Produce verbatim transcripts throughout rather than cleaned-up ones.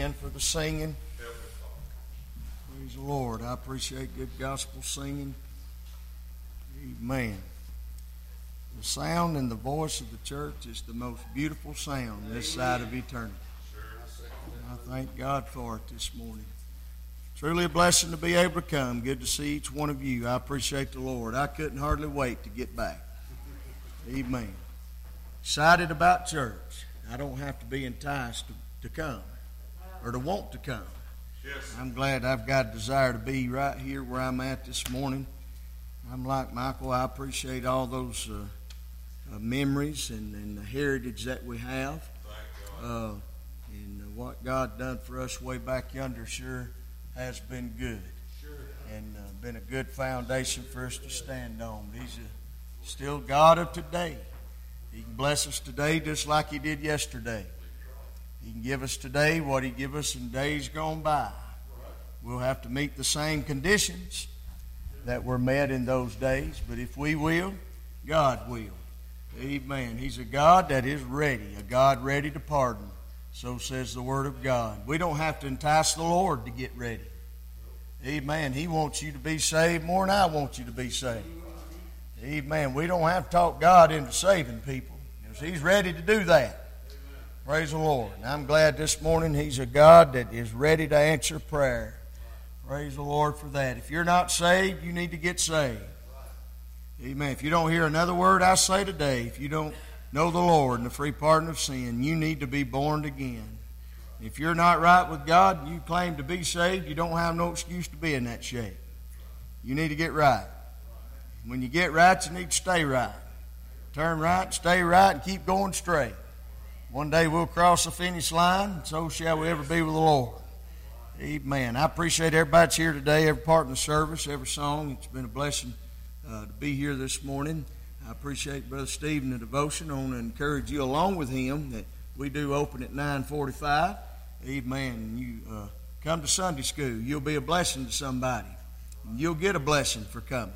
again for the singing. Praise the Lord. I appreciate good gospel singing. Amen. The sound and the voice of the church is the most beautiful sound this side of eternity. I thank God for it this morning. Truly a blessing to be able to come. Good to see each one of you. I appreciate the Lord. I couldn't hardly wait to get back. Amen. Excited about church. I don't have to be enticed to, to come or to want to come. Yes. I'm glad I've got a desire to be right here where I'm at this morning. I'm like Michael. I appreciate all those uh, uh, memories and, and the heritage that we have. Uh, and uh, what God done for us way back yonder sure has been good. Sure. And uh, been a good foundation for us to stand on. He's a, still God of today. He can bless us today just like He did yesterday. He can give us today what He gave us in days gone by. We'll have to meet the same conditions that were met in those days, but if we will, God will. Amen. He's a God that is ready, a God ready to pardon. So says the Word of God. We don't have to entice the Lord to get ready. Amen. He wants you to be saved more than I want you to be saved. Amen. We don't have to talk God into saving people, because He's ready to do that. Praise the Lord. And I'm glad this morning He's a God that is ready to answer prayer. Praise the Lord for that. If you're not saved, you need to get saved. Amen. If you don't hear another word I say today, if you don't know the Lord and the free pardon of sin, you need to be born again. If you're not right with God and you claim to be saved, you don't have no excuse to be in that shape. You need to get right. When you get right, you need to stay right. Turn right, stay right, and keep going straight. One day we'll cross the finish line, and so shall we ever be with the Lord. Amen. I appreciate everybody that's here today, every part in the service, every song. It's been a blessing uh, to be here this morning. I appreciate Brother Steve and the devotion. I want to encourage you along with him that we do open at nine forty-five. Amen. You uh, come to Sunday school. You'll be a blessing to somebody. You'll get a blessing for coming.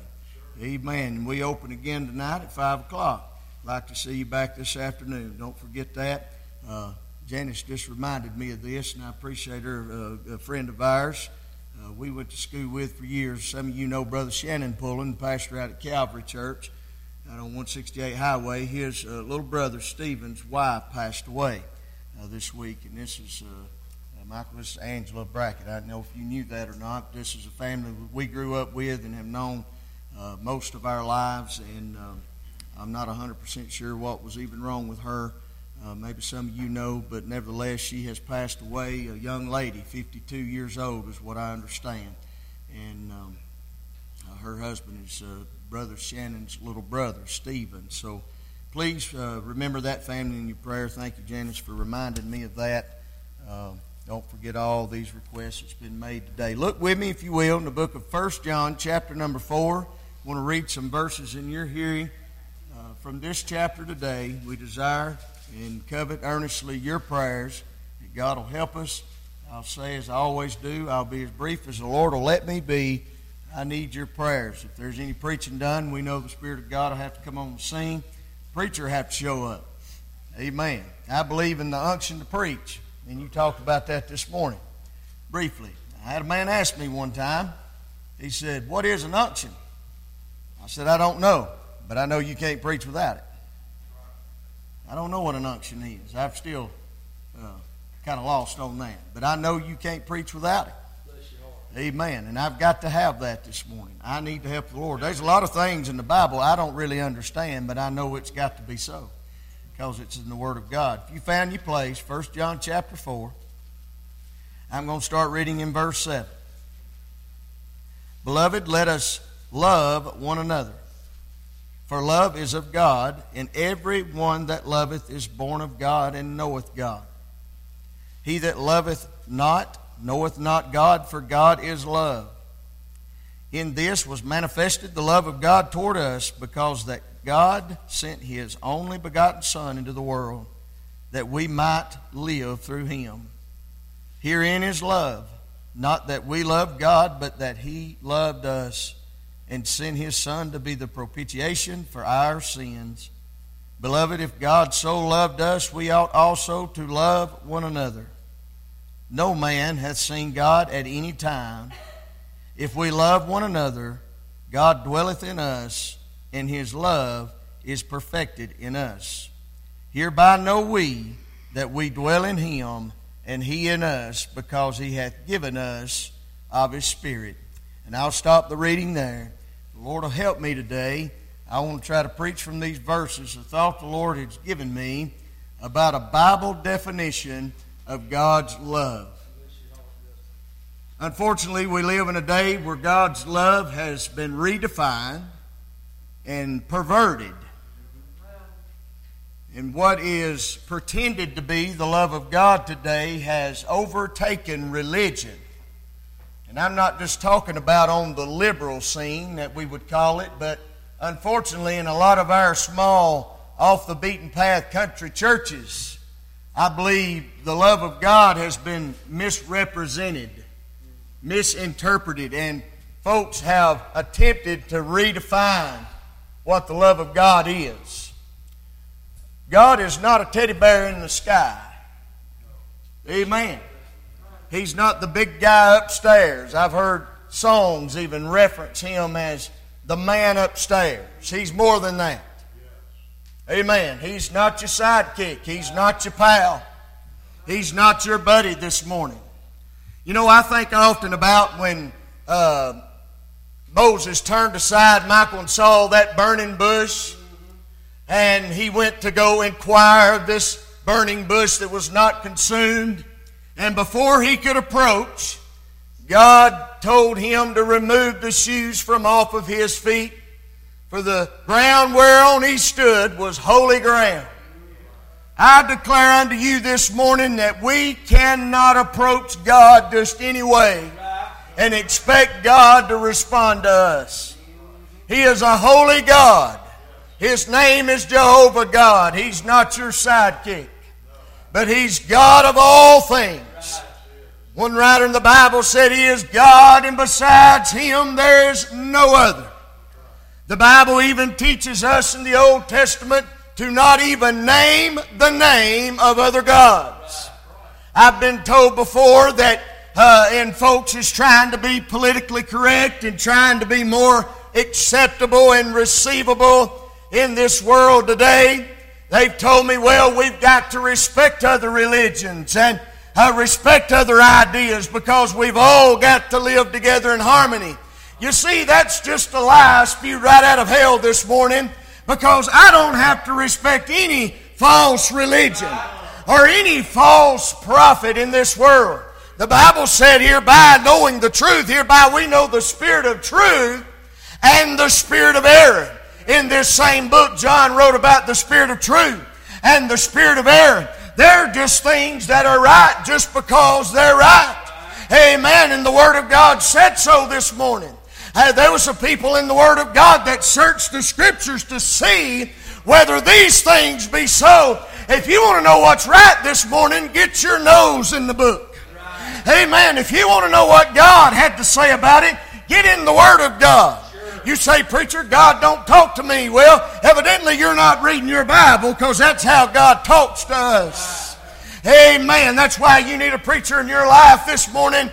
Amen. And we open again tonight at five o'clock. I'd like to see you back this afternoon. Don't forget that. Uh, Janice just reminded me of this, and I appreciate her, uh, a friend of ours. Uh, we went to school with for years. Some of you know Brother Shannon Pullen, pastor out at Calvary Church out on one sixty-eight Highway. His uh, little brother, Stephen's wife, passed away uh, this week, and this is uh, uh, Michael, this is Angela Brackett. I don't know if you knew that or not. This is a family we grew up with and have known Uh, most of our lives, and uh, I'm not one hundred percent sure what was even wrong with her. Uh, maybe some of you know, but nevertheless, she has passed away. A young lady, fifty-two years old is what I understand. And um, uh, her husband is uh, Brother Shannon's little brother, Stephen. So please uh, remember that family in your prayer. Thank you, Janice, for reminding me of that. Uh, Don't forget all these requests that's been made today. Look with me, if you will, in the book of First John, chapter number four. I want to read some verses in your hearing uh, from this chapter today. We desire and covet earnestly your prayers that God will help us. I'll say as I always do, I'll be as brief as the Lord will let me be. I need your prayers. If there's any preaching done, we know the Spirit of God will have to come on the scene. Preacher will have to show up. Amen. I believe in the unction to preach. And you talked about that this morning, briefly. I had a man ask me one time, he said, "What is an unction?" I said, "I don't know, but I know you can't preach without it." I don't know what an unction is. I'm still uh, kind of lost on that. But I know you can't preach without it. Amen. And I've got to have that this morning. I need to help the Lord. There's a lot of things in the Bible I don't really understand, but I know it's got to be so, because it's in the Word of God. If you found your place, First John chapter four, I'm going to start reading in verse seven. "Beloved, let us love one another, for love is of God, and every one that loveth is born of God and knoweth God. He that loveth not knoweth not God, for God is love. In this was manifested the love of God toward us, because that God sent His only begotten Son into the world, that we might live through Him. Herein is love, not that we loved God, but that He loved us, and sent His Son to be the propitiation for our sins. Beloved, if God so loved us, we ought also to love one another. no man hath seen God at any time. If we love one another, God dwelleth in us, and his love is perfected in us. Hereby know we that we dwell in him, and he in us, because he hath given us of his Spirit. And I'll stop the reading there. The Lord will help me today. I want to try to preach from these verses the thought the Lord has given me about a Bible definition of God's love. Unfortunately, we live in a day where God's love has been redefined and perverted. And what is pretended to be the love of God today has overtaken religion. And I'm not just talking about on the liberal scene that we would call it, but unfortunately in a lot of our small, off-the-beaten-path country churches, I believe the love of God has been misrepresented, misinterpreted, and folks have attempted to redefine what the love of God is. God is not a teddy bear in the sky. Amen. He's not the big guy upstairs. I've heard songs even reference him as the man upstairs. He's more than that. Amen. He's not your sidekick. He's not your pal. He's not your buddy this morning. You know, I think often about when uh, Moses turned aside Michael and saw that burning bush, and he went to go inquire of this burning bush that was not consumed. And before he could approach, God told him to remove the shoes from off of his feet, for the ground whereon he stood was holy ground. I declare unto you this morning that we cannot approach God just any way and expect God to respond to us. He is a holy God. His name is Jehovah God. He's not your sidekick, but He's God of all things. One writer in the Bible said He is God, and besides Him there is no other. The Bible even teaches us in the Old Testament to not even name the name of other gods. I've been told before that uh, in folks is trying to be politically correct and trying to be more acceptable and receivable in this world today, they've told me, well, we've got to respect other religions and uh, respect other ideas because we've all got to live together in harmony. You see, that's just a lie spewed right out of hell this morning, because I don't have to respect any false religion or any false prophet in this world. The Bible said, hereby knowing the truth, hereby we know the spirit of truth and the spirit of error. In this same book, John wrote about the spirit of truth and the spirit of error. They're just things that are right just because they're right. Amen. And the Word of God said so this morning. Uh, there was some people in the Word of God that searched the Scriptures to see whether these things be so. If you want to know what's right this morning, get your nose in the book. Amen. If you want to know what God had to say about it, get in the Word of God. You say, preacher, God don't talk to me. Well, evidently you're not reading your Bible, because that's how God talks to us. Amen. That's why you need a preacher in your life this morning.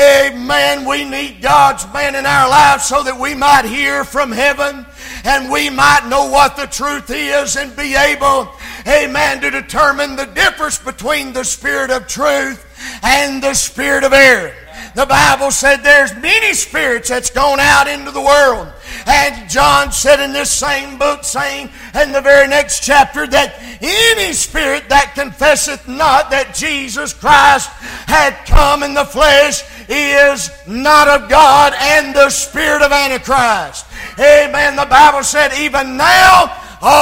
Amen. We need God's man in our lives so that we might hear from heaven and we might know what the truth is and be able, amen, to determine the difference between the spirit of truth and the spirit of error. The Bible said there's many spirits that's gone out into the world. And John said in this same book, saying in the very next chapter, that any spirit that confesseth not that Jesus Christ had come in the flesh is not of God, and the spirit of Antichrist. Amen. The Bible said even now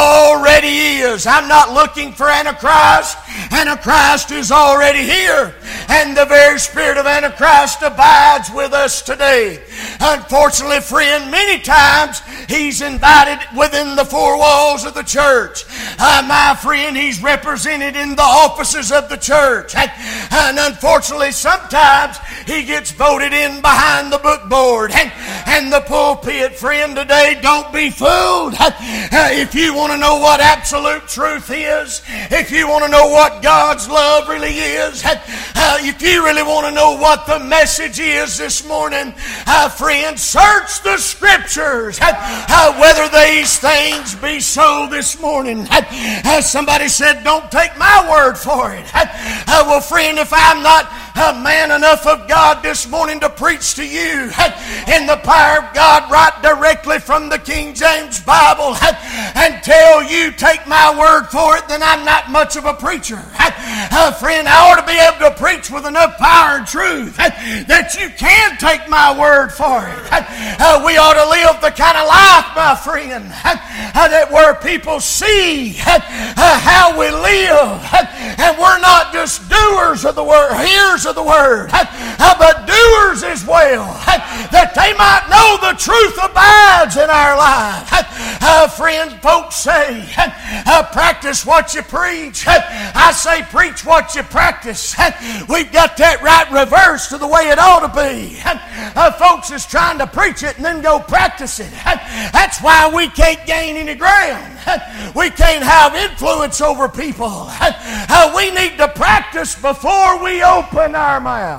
already is. I'm not looking for Antichrist. Antichrist is already here. And the very spirit of Antichrist abides with us today. Unfortunately, friend, many times he's invited within the four walls of the church. Uh, my friend, he's represented in the offices of the church. And, and unfortunately, sometimes he gets voted in behind the bookboard and, and the pulpit. Friend, today, don't be fooled. Uh, if you want to know what absolute truth is, if you want to know what God's love really is, uh, if you really want to know what the message is this morning, uh, friend, search the Scriptures, uh, uh, whether these things be so this morning. Uh, uh, somebody said, don't take my word for it. Uh, uh, well, friend, if I'm not a man enough of God this morning to preach to you uh, in the power of God right directly from the King James Bible uh, and tell you take my word for it, then I'm not much of a preacher. Uh, uh, friend, I ought to be able to preach with enough power and truth uh, that you can take my word for it. Uh, uh, we ought to live the kind of life, my friend, uh, uh, that where people see uh, uh, how we live, uh, and we're not just doers of the word, hearers of the word, uh, uh, but doers as well, uh, that they might know the truth abides in our life. Uh, uh, friends, folks say, uh, uh, practice what you preach. Uh, I say preach what you practice. Uh, we've got that right reversed to the way it ought to be. Uh, uh, folks is trying to preach it and then go practice it. Uh, that's why we can't gain any ground. Uh, we can't have influence over people. Uh, uh, we need to practice before we open our mouth.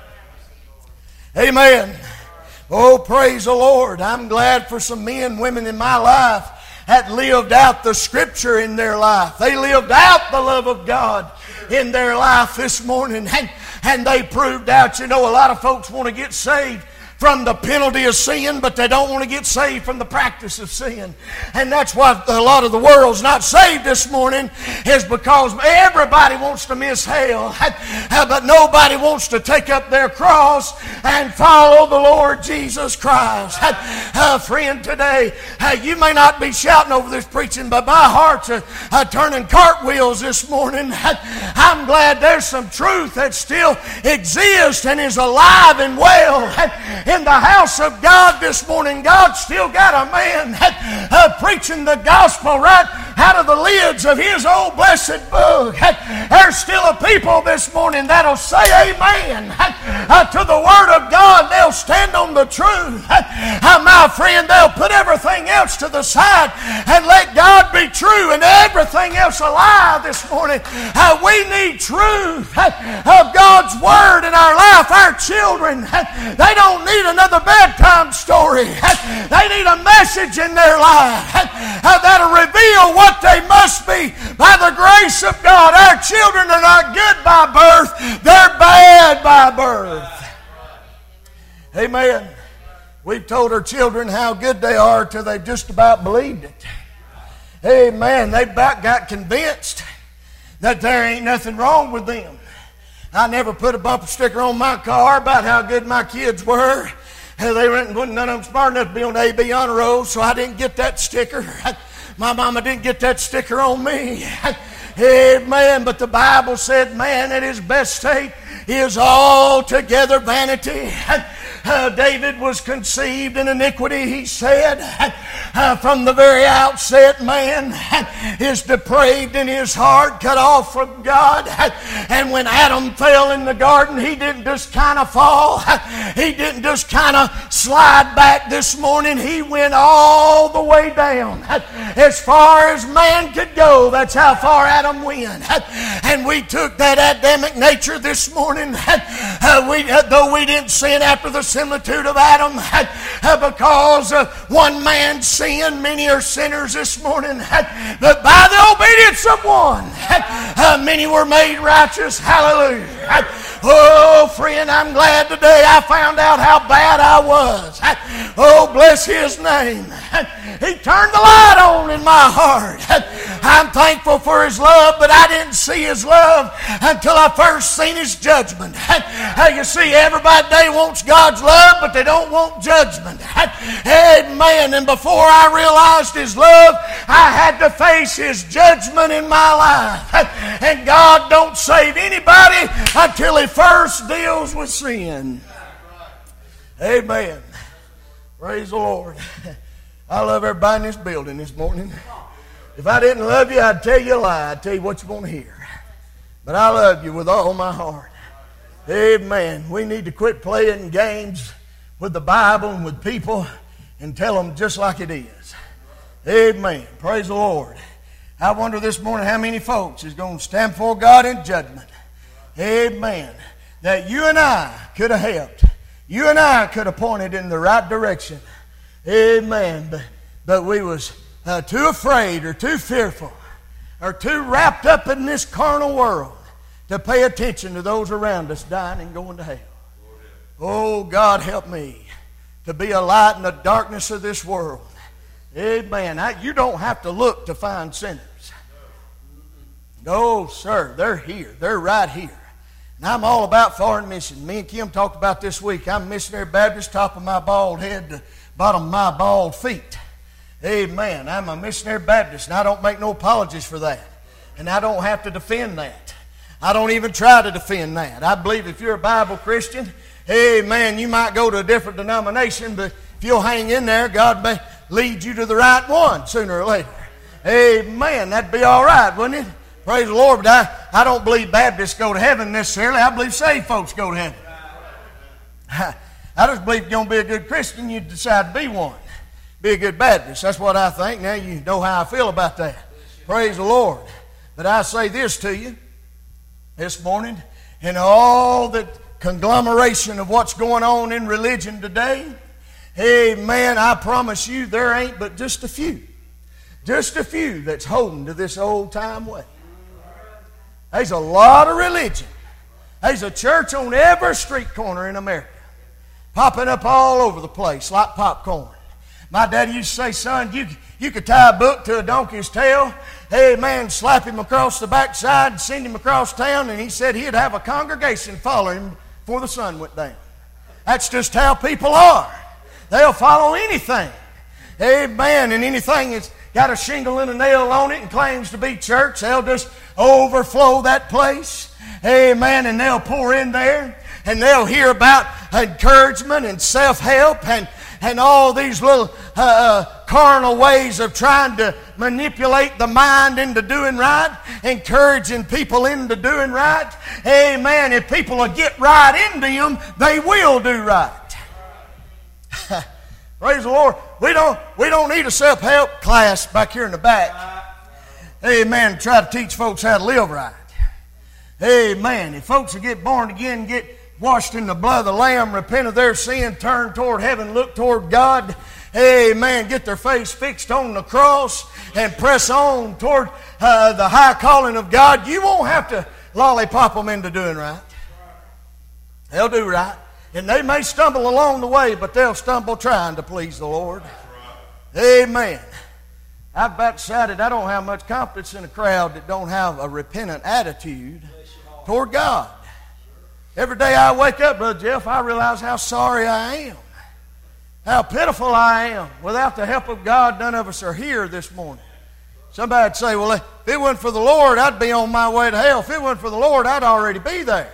Amen. Oh, praise the Lord. I'm glad for some men and women in my life that lived out the Scripture in their life. They lived out the love of God in their life this morning. And, and they proved out, you know, a lot of folks want to get saved from the penalty of sin, but they don't want to get saved from the practice of sin. And that's why a lot of the world's not saved this morning, is because everybody wants to miss hell, but nobody wants to take up their cross and follow the Lord Jesus Christ. Uh, friend, today, uh, you may not be shouting over this preaching, but my heart's uh, uh, turning cartwheels this morning. I'm glad there's some truth that still exists and is alive and well in the house of God this morning. God's still got a man uh, preaching the gospel right out of the lids of His old blessed book. There's still a people this morning that'll say amen uh, to the Word of God. They'll stand on the truth. Uh, my friend, they'll put everything else to the side and let God be true and everything else a lie this morning. Uh, we need truth uh, of God's Word in our life. Our children, uh, they don't need another bedtime story. They need a message in their life that'll reveal what they must be by the grace of God. Our children are not good by birth, they're bad by birth. Amen. We've told our children how good they are till they've just about believed it. Amen. They've about got convinced that there ain't nothing wrong with them. I never put a bumper sticker on my car about how good my kids were. They weren't, none of them smart enough to be on the A B honor roll, so I didn't get that sticker. My mama didn't get that sticker on me. Amen. But the Bible said, man at his best state is altogether vanity. Uh, David was conceived in iniquity, he said. Uh, from the very outset, man is depraved in his heart, cut off from God. And when Adam fell in the garden, he didn't just kind of fall. He didn't just kind of slide back this morning. He went all the way down. As far as man could go, that's how far Adam went. And we took that Adamic nature this morning. Uh, we, uh, though we didn't sin after the similitude of Adam, uh, because uh, one man sinned, many are sinners this morning, uh, but by the obedience of one, uh, many were made righteous. Hallelujah. Uh, oh, friend, I'm glad today I found out how bad I was. Uh, oh, bless His name. Uh, he turned the light on in my heart. Uh, I'm thankful for His love, but I didn't see His love until I first seen His judgment. Uh, you see, everybody today wants God's love, but they don't want judgment. Amen. And before I realized His love, I had to face His judgment in my life. And God don't save anybody until He first deals with sin. Amen. Praise the Lord. I love everybody in this building this morning. If I didn't love you, I'd tell you a lie. I'd tell you what you want to hear. But I love you with all my heart. Amen. We need to quit playing games with the Bible and with people and tell them just like it is. Amen. Praise the Lord. I wonder this morning how many folks is going to stand before God in judgment. Amen. That you and I could have helped. You and I could have pointed in the right direction. Amen. But, but we was uh, too afraid or too fearful or too wrapped up in this carnal world to pay attention to those around us dying and going to hell. Oh, God help me to be a light in the darkness of this world. Amen. I, you don't have to look to find sinners. No, sir. They're here. They're right here. And I'm all about foreign mission. Me and Kim talked about this week. I'm a missionary Baptist, top of my bald head to bottom of my bald feet. Amen. I'm a missionary Baptist, and I don't make no apologies for that. And I don't have to defend that. I don't even try to defend that. I believe if you're a Bible Christian, amen, you might go to a different denomination, but if you'll hang in there, God may lead you to the right one sooner or later. Amen. That'd be all right, wouldn't it? Praise the Lord. But I, I don't believe Baptists go to heaven necessarily. I believe saved folks go to heaven. I, I just believe if you're going to be a good Christian, you decide to be one. Be a good Baptist. That's what I think. Now you know how I feel about that. Praise the Lord. But I say this to you this morning, in all the conglomeration of what's going on in religion today, amen, I promise you there ain't but just a few. Just a few that's holding to this old time way. There's a lot of religion. There's a church on every street corner in America, popping up all over the place like popcorn. My daddy used to say, son, you, you could tie a book to a donkey's tail, hey man, slap him across the backside and send him across town, and he said he'd have a congregation follow him before the sun went down. That's just how people are. They'll follow anything. Amen. And anything that's got a shingle and a nail on it and claims to be church, they'll just overflow that place. Amen. And they'll pour in there and they'll hear about encouragement and self-help and, and all these little uh, uh, carnal ways of trying to manipulate the mind into doing right, encouraging people into doing right. Amen. If people will get right into them, they will do right. Praise the Lord. We don't, we don't need a self-help class back here in the back. Amen. To try to teach folks how to live right. Amen. If folks will get born again, get washed in the blood of the Lamb, repent of their sin, turn toward heaven, look toward God, amen, get their face fixed on the cross and press on toward uh, the high calling of God, you won't have to lollipop them into doing right. They'll do right. And they may stumble along the way, but they'll stumble trying to please the Lord. Amen. I've about decided I don't have much confidence in a crowd that don't have a repentant attitude toward God. Every day I wake up, Brother Jeff, I realize how sorry I am. How pitiful I am. Without the help of God, none of us are here this morning. Somebody would say, well, if it wasn't for the Lord, I'd be on my way to hell. If it wasn't for the Lord, I'd already be there.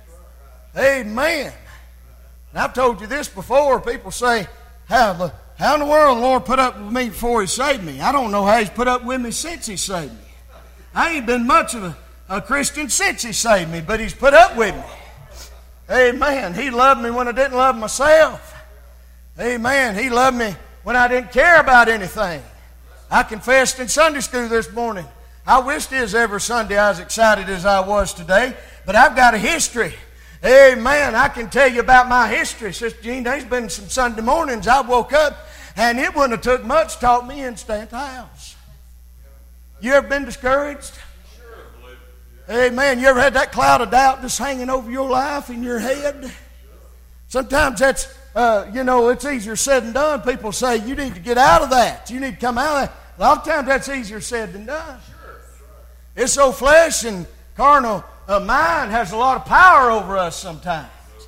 Amen. And I've told you this before. People say, how, the, how in the world the Lord put up with me before He saved me? I don't know how He's put up with me since He saved me. I ain't been much of a, a Christian since He saved me, but He's put up with me. Amen. He loved me when I didn't love myself. Amen. He loved me when I didn't care about anything. I confessed in Sunday school this morning. I wished it was every Sunday I was excited as I was today, but I've got a history. Amen. I can tell you about my history. Sister Jean, there's been some Sunday mornings I woke up and it wouldn't have took much to talk me in to stay at the house. You ever been discouraged? Amen. You ever had that cloud of doubt just hanging over your life in your head? Sometimes that's, uh, you know, it's easier said than done. People say you need to get out of that. You need to come out of that. A lot of times that's easier said than done. It's so flesh and carnal. A mind has a lot of power over us sometimes.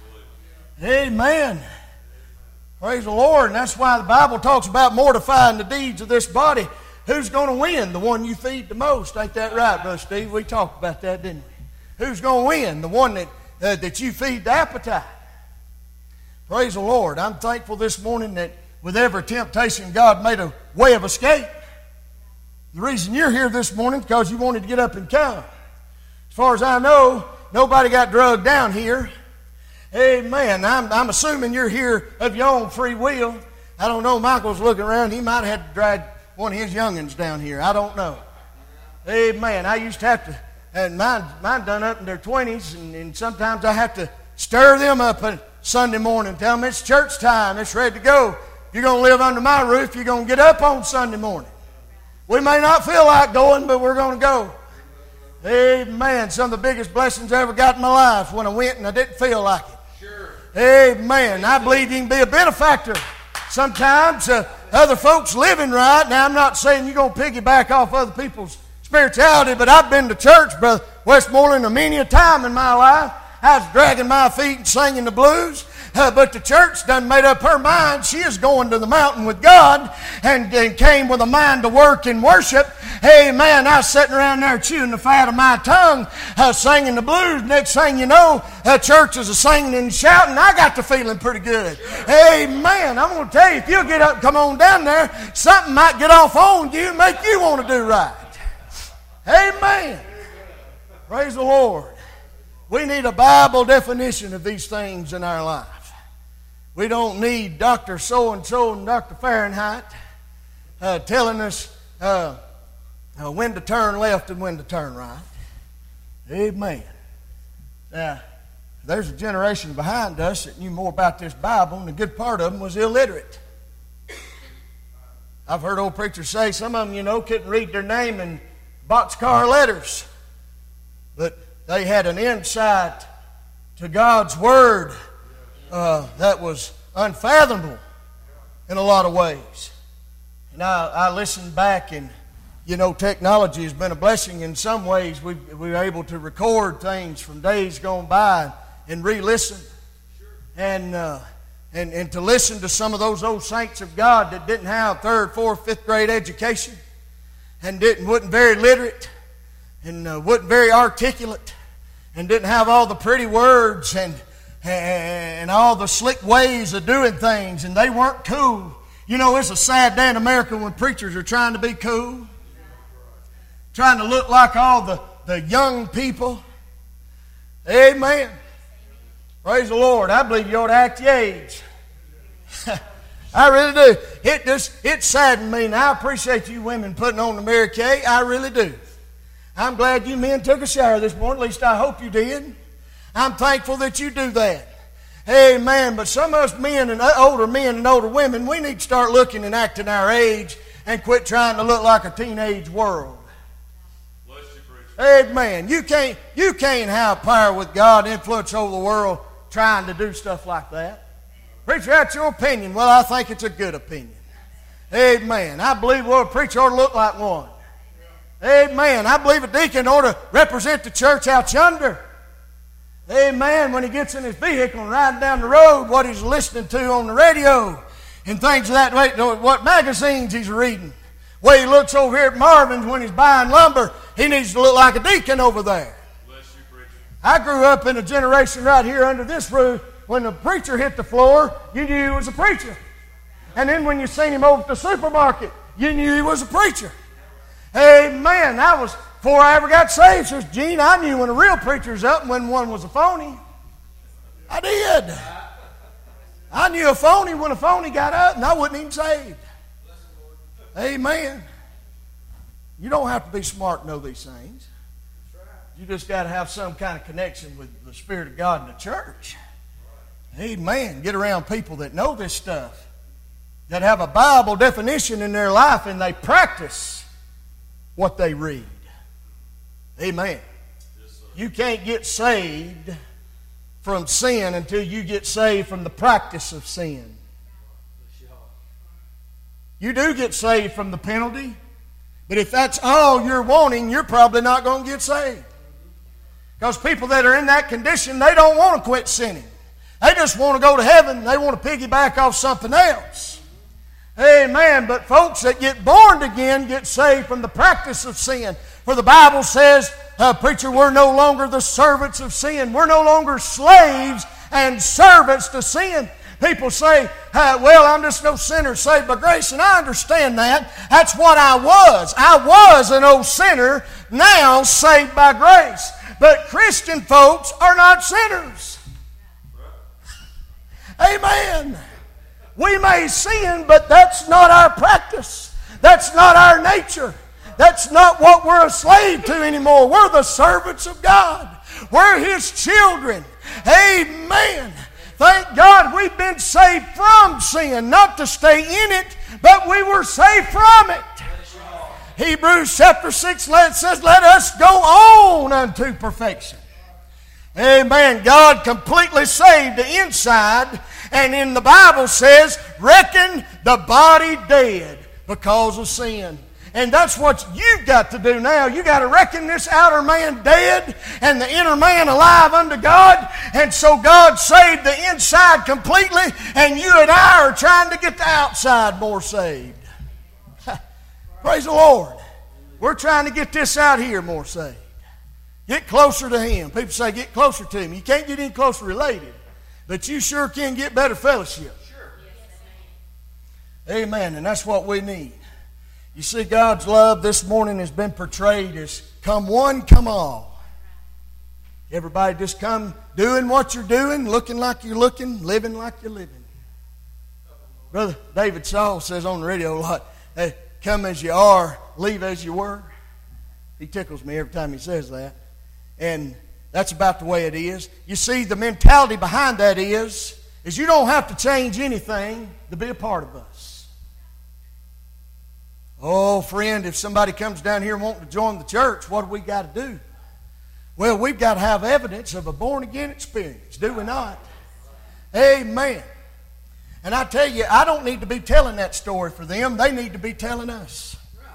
Amen. Praise the Lord. And that's why the Bible talks about mortifying the deeds of this body. Who's going to win? The one you feed the most. Ain't that right, Brother Steve? We talked about that, didn't we? Who's going to win? The one that, uh, that you feed the appetite. Praise the Lord. I'm thankful this morning that with every temptation, God made a way of escape. The reason you're here this morning is because you wanted to get up and come. As far as I know, nobody got drugged down here. Amen. I'm, I'm assuming you're here of your own free will. I don't know. Michael's looking around. He might have had to drag one of his youngins down here. I don't know. Amen. I used to have to, and mine, mine done up in their twenties, and, and sometimes I have to stir them up on Sunday morning. Tell them it's church time. It's ready to go. If you're going to live under my roof, you're going to get up on Sunday morning. We may not feel like going, but we're going to go. Amen. Some of the biggest blessings I ever got in my life when I went and I didn't feel like it. Sure. Amen. I believe you can be a benefactor. Sometimes uh, other folks living right. Now, I'm not saying you're going to piggyback off other people's spirituality, but I've been to church, Brother Westmoreland, a many a time in my life. I was dragging my feet and singing the blues. Uh, but the church done made up her mind. She is going to the mountain with God and, and came with a mind to work and worship. Hey, man, I was sitting around there chewing the fat of my tongue, uh, singing the blues. Next thing you know, uh, church is a singing and shouting. I got the feeling pretty good. Hey, man, I'm going to tell you, if you'll get up and come on down there, something might get off on you and make you want to do right. Amen. Praise the Lord. We need a Bible definition of these things in our life. We don't need Doctor So-and-so and Doctor Fahrenheit uh, telling us uh, uh, when to turn left and when to turn right. Amen. Now, there's a generation behind us that knew more about this Bible, and a good part of them was illiterate. I've heard old preachers say some of them, you know, couldn't read their name in boxcar letters. But they had an insight to God's Word uh, that was unfathomable in a lot of ways. And I, I listened back, and, you know, technology has been a blessing in some ways. We, we were able to record things from days gone by and re-listen. And, uh, and, and to listen to some of those old saints of God that didn't have third, fourth, fifth grade education and didn't, wasn't very literate and uh, wasn't very articulate and didn't have all the pretty words and, and all the slick ways of doing things, and they weren't cool. You know, it's a sad day in America when preachers are trying to be cool, trying to look like all the, the young people. Amen. Praise the Lord. I believe you ought to act your age. I really do. It just it saddened me, and I appreciate you women putting on the Mary Kay. I really do. I'm glad you men took a shower this morning. At least I hope you did. I'm thankful that you do that. Amen. But some of us men and older men and older women, we need to start looking and acting our age and quit trying to look like a teenage world. Bless you, preacher. Amen. You can't, you can't have power with God, influence over the world, trying to do stuff like that. Preacher, that's your opinion. Well, I think it's a good opinion. Amen. I believe well, a preacher ought to look like one. Amen. I believe a deacon ought to represent the church out yonder. Amen. When he gets in his vehicle and riding down the road, what he's listening to on the radio and things of that way, what magazines he's reading. The way he looks over here at Marvin's when he's buying lumber, he needs to look like a deacon over there. Bless you, preacher. I grew up in a generation right here under this roof. When the preacher hit the floor, you knew he was a preacher. And then when you seen him over at the supermarket, you knew he was a preacher. Amen. I was, before I ever got saved, says Gene, I knew when a real preacher's up and when one was a phony. I did. I knew a phony when a phony got up, and I wasn't even saved. Amen. You don't have to be smart to know these things. You just got to have some kind of connection with the Spirit of God in the church. Amen. Get around people that know this stuff, that have a Bible definition in their life, and they practice what they read. Amen. Yes, you can't get saved from sin until you get saved from the practice of sin. You do get saved from the penalty, but if that's all you're wanting, you're probably not going to get saved. Because people that are in that condition, they don't want to quit sinning. They just want to go to heaven. They want to piggyback off something else. Amen. But folks that get born again get saved from the practice of sin. For the Bible says, uh, preacher, we're no longer the servants of sin. We're no longer slaves and servants to sin. People say, uh, well, I'm just no sinner saved by grace, and I understand that. That's what I was. I was an old sinner, now saved by grace. But Christian folks are not sinners. Amen. We may sin, but that's not our practice. That's not our nature. That's not what we're a slave to anymore. We're the servants of God. We're His children. Amen. Thank God we've been saved from sin, not to stay in it, but we were saved from it. Hebrews chapter six says, let us go on unto perfection. Amen. God completely saved the inside, and in the Bible says, reckon the body dead because of sin. And that's what you've got to do now. You've got to reckon this outer man dead and the inner man alive unto God. And so God saved the inside completely, and you and I are trying to get the outside more saved. Praise the Lord. We're trying to get this out here more saved. Get closer to Him. People say get closer to Him. You can't get any closer related, but you sure can get better fellowship. Amen. And that's what we need. You see, God's love this morning has been portrayed as come one, come all. Everybody just come doing what you're doing, looking like you're looking, living like you're living. Brother David Saul says on the radio a lot, hey, come as you are, leave as you were. He tickles me every time he says that. And that's about the way it is. You see, the mentality behind that is, is you don't have to change anything to be a part of us. Oh, friend, if somebody comes down here wanting to join the church, what do we got to do? Well, we've got to have evidence of a born-again experience, do we not? Amen. And I tell you, I don't need to be telling that story for them. They need to be telling us.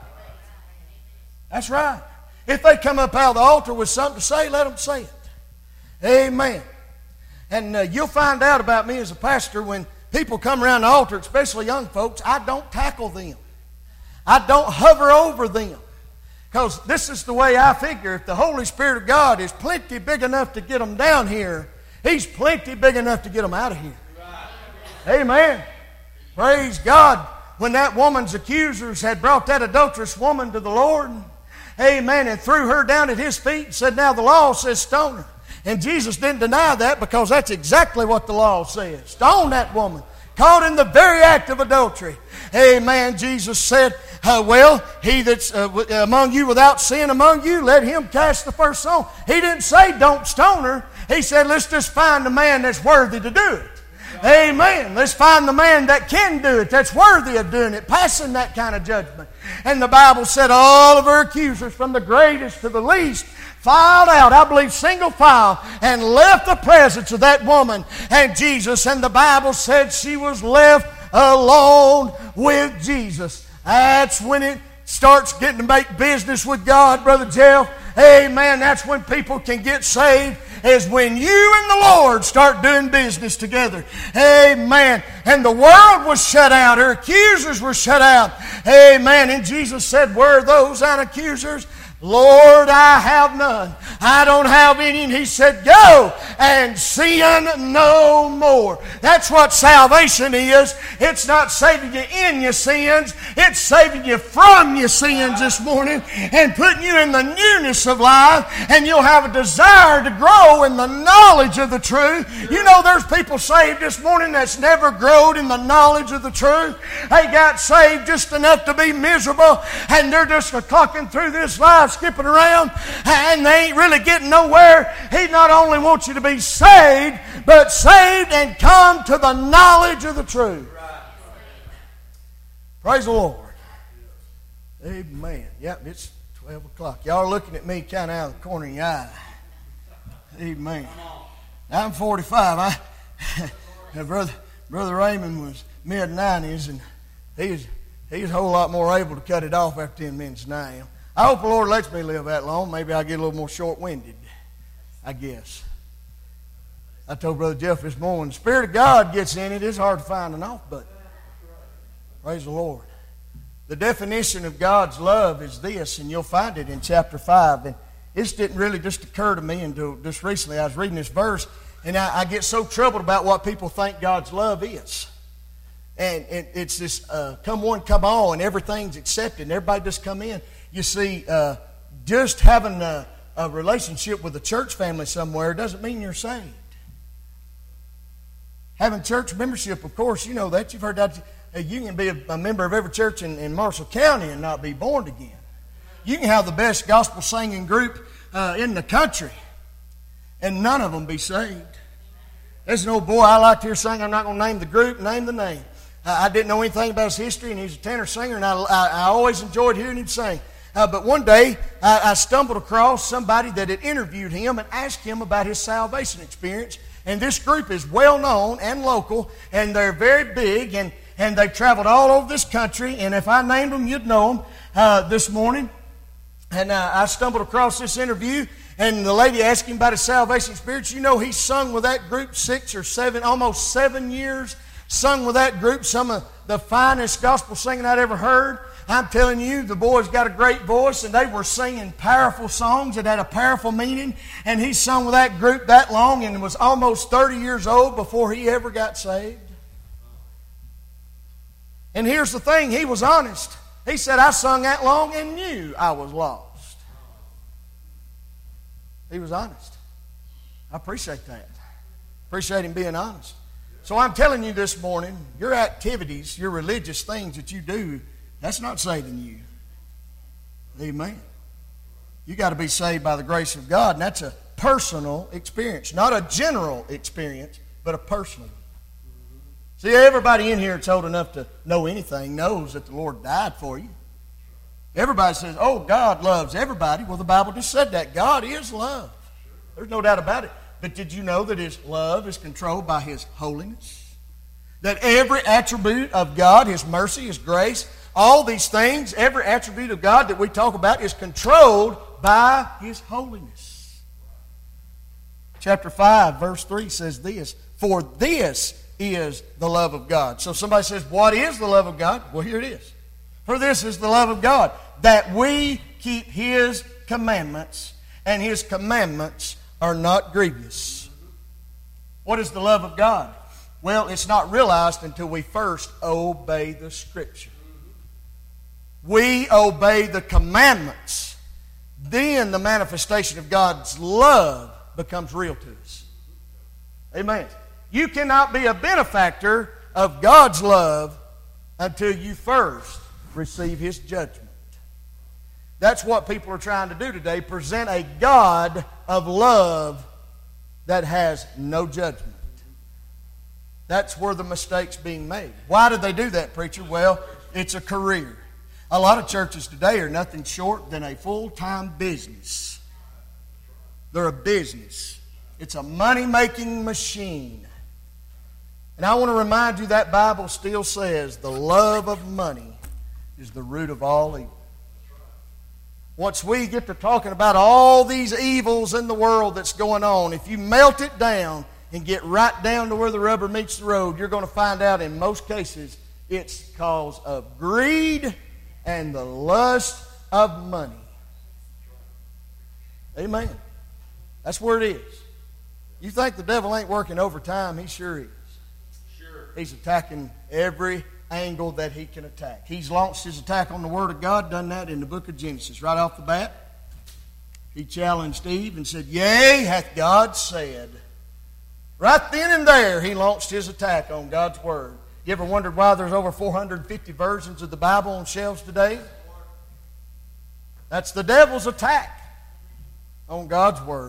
That's right. If they come up out of the altar with something to say, let them say it. Amen. And uh, you'll find out about me as a pastor when people come around the altar, especially young folks, I don't tackle them. I don't hover over them. Because this is the way I figure. If the Holy Spirit of God is plenty big enough to get them down here, He's plenty big enough to get them out of here. Amen. Praise God. When that woman's accusers had brought that adulterous woman to the Lord, amen, and threw her down at His feet and said, now the law says stone her. And Jesus didn't deny that, because that's exactly what the law says. Stone that woman. Caught in the very act of adultery. Amen. Jesus said, uh, well, he that's uh, among you without sin among you, let him cast the first stone. He didn't say don't stone her. He said let's just find the man that's worthy to do it. Amen. Let's find the man that can do it, that's worthy of doing it, passing that kind of judgment. And the Bible said all of her accusers, from the greatest to the least, filed out, I believe single file, and left the presence of that woman and Jesus. And the Bible said she was left alone with Jesus. That's when it starts getting to make business with God, Brother Jeff. Amen. That's when people can get saved, is when you and the Lord start doing business together. Amen. And the world was shut out. Her accusers were shut out. Amen. And Jesus said, where are those thine accusers? Lord, I have none. I don't have any. And He said, go and sin no more. That's what salvation is. It's not saving you in your sins. It's saving you from your sins this morning and putting you in the newness of life. And you'll have a desire to grow in the knowledge of the truth. You know, there's people saved this morning that's never growed in the knowledge of the truth. They got saved just enough to be miserable, and they're just clocking through this life, skipping around, and they ain't really getting nowhere. He not only wants you to be saved, but saved and come to the knowledge of the truth. Praise the Lord. Amen. Yep, it's twelve o'clock. Y'all are looking at me kind of out of the corner of your eye. Amen. I'm forty-five. I, brother, brother Raymond was mid nineties, and he's he's a whole lot more able to cut it off after ten minutes than I am. I hope the Lord lets me live that long. Maybe I'll get a little more short-winded, I guess. I told Brother Jeff this morning, when the Spirit of God gets in it, it's hard to find an off button. Praise the Lord. The definition of God's love is this, and you'll find it in chapter five. And this didn't really just occur to me until just recently. I was reading this verse, And I, I get so troubled about what people think God's love is. And it, it's this uh, come one, come all, and everything's accepted, and everybody just come in. You see, uh, just having a, a relationship with a church family somewhere doesn't mean you're saved. Having church membership, of course, you know that. You've heard that. Uh, you can be a, a member of every church in, in Marshall County and not be born again. You can have the best gospel singing group uh, in the country, and none of them be saved. There's an old boy I like to hear sing. I'm not going to name the group, name the name. Uh, I didn't know anything about his history, and he's a tenor singer, and I, I, I always enjoyed hearing him sing. Uh, but one day, I, I stumbled across somebody that had interviewed him and asked him about his salvation experience. And this group is well known and local, and they're very big, and, and they've traveled all over this country. And if I named them, you'd know them uh, this morning. And uh, I stumbled across this interview, and the lady asked him about his salvation experience. You know, he sung with that group six or seven, almost seven years. Sung with that group, some of the finest gospel singing I'd ever heard. I'm telling you, the boy's got a great voice, and they were singing powerful songs that had a powerful meaning. And he sung with that group that long and was almost thirty years old before he ever got saved. And here's the thing, he was honest. He said, I sung that long and knew I was lost. He was honest. I appreciate that. Appreciate him being honest. So I'm telling you this morning, your activities, your religious things that you do, that's not saving you. Amen. You got to be saved by the grace of God, and that's a personal experience. Not a general experience, but a personal. See, everybody in here that's old enough to know anything knows that the Lord died for you. Everybody says, oh, God loves everybody. Well, the Bible just said that. God is love. There's no doubt about it. But did you know that His love is controlled by His holiness? That every attribute of God, His mercy, His grace, all these things, every attribute of God that we talk about is controlled by His holiness. Chapter five, verse three says this, for this is the love of God. So somebody says, what is the love of God? Well, here it is. For this is the love of God, that we keep His commandments, and His commandments are not grievous. What is the love of God? Well, it's not realized until we first obey the Scripture. We obey the commandments. Then the manifestation of God's love becomes real to us. Amen. You cannot be a benefactor of God's love until you first receive His judgment. That's what people are trying to do today, present a God of love that has no judgment. That's where the mistake's being made. Why did they do that, preacher? Well, it's a career. A lot of churches today are nothing short than a full-time business. They're a business. It's a money-making machine. And I want to remind you that Bible still says the love of money is the root of all evil. Once we get to talking about all these evils in the world that's going on, if you melt it down and get right down to where the rubber meets the road, you're going to find out in most cases it's cause of greed and the lust of money. Amen. That's where it is. You think the devil ain't working overtime? He sure is. Sure. He's attacking every angle that he can attack. He's launched his attack on the Word of God, done that in the book of Genesis. Right off the bat, he challenged Eve and said, yea, hath God said. Right then and there, he launched his attack on God's Word. You ever wondered why there's over four hundred fifty versions of the Bible on shelves today? That's the devil's attack on God's Word.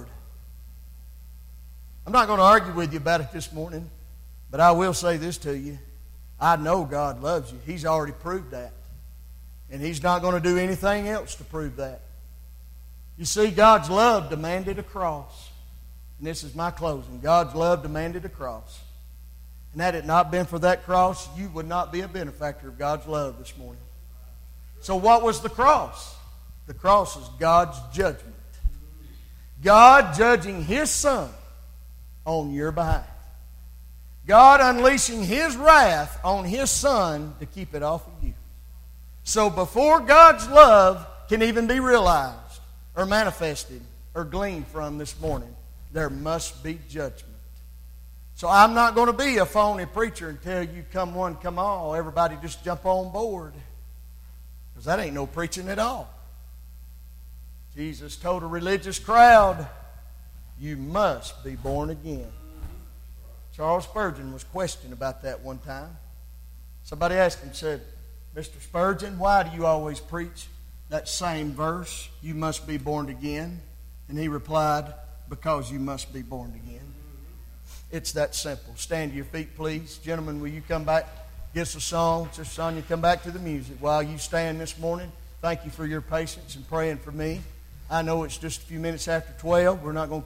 I'm not going to argue with you about it this morning, but I will say this to you. I know God loves you. He's already proved that. And He's not going to do anything else to prove that. You see, God's love demanded a cross. And this is my closing. God's love demanded a cross. And had it not been for that cross, you would not be a benefactor of God's love this morning. So what was the cross? The cross is God's judgment. God judging His Son on your behalf. God unleashing His wrath on His Son to keep it off of you. So before God's love can even be realized or manifested or gleaned from this morning, there must be judgment. So I'm not going to be a phony preacher and tell you come one, come all, everybody just jump on board. Because that ain't no preaching at all. Jesus told a religious crowd, you must be born again. Charles Spurgeon was questioned about that one time. Somebody asked him, said, Mister Spurgeon, why do you always preach that same verse, you must be born again? And he replied, because you must be born again. It's that simple. Stand to your feet, please. Gentlemen, will you come back, give us a song? Sister Sonia, come back to the music. While you stand this morning, thank you for your patience and praying for me. I know it's just a few minutes after twelve. We're not going to